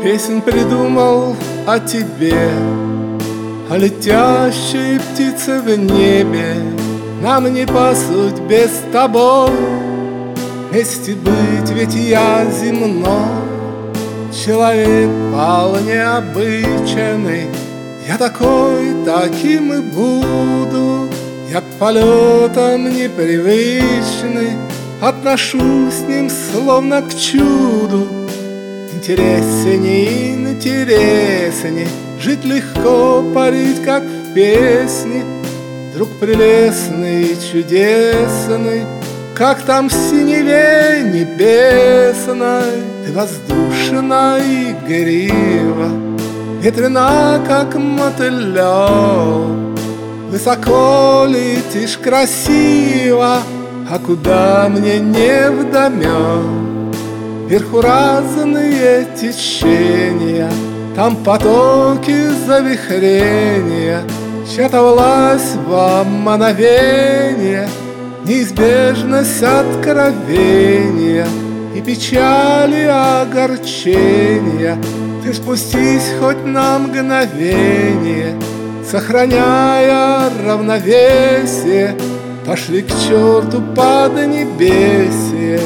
Песнь придумал о тебе, о летящей птице в небе. Нам не по судьбе с тобой вместе быть, ведь я земной человек вполне обычный. Я такой, таким и буду. Я к полетам непривычный, отношусь с ним словно к чуду. Интересней, интересней жить легко, парить как в песне. Друг прелестный, чудесный, как там в синеве небесной. Ты воздушна и игрива, ветрена, как мотылёк. Высоко летишь красиво, а куда мне невдомёк. Вверху разные течения, там потоки завихрения, чья-то власть во мгновение, неизбежность откровения и печали огорчения. Ты спустись хоть на мгновение, сохраняя равновесие, пошли к черту поднебесье.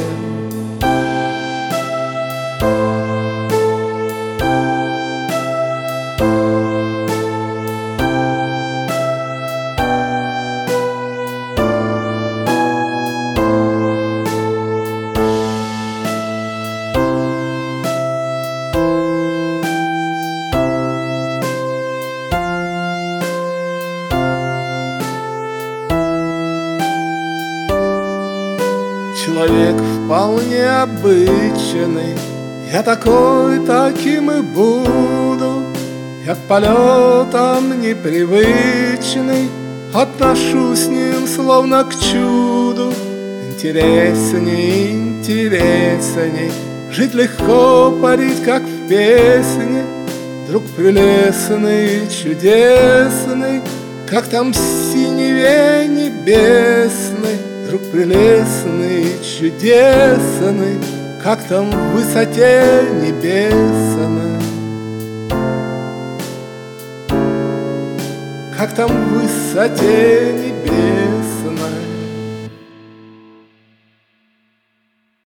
Человек вполне обычный, я такой, таким и буду. Я к полетам непривычный, отношусь с ним словно к чуду. Интересней, интересней жить легко, парить как в песне. Друг прелестный, чудесный, как там в синеве небесной. Друг прелестный, чудесный, как там в высоте небесной. Как там в высоте небесной.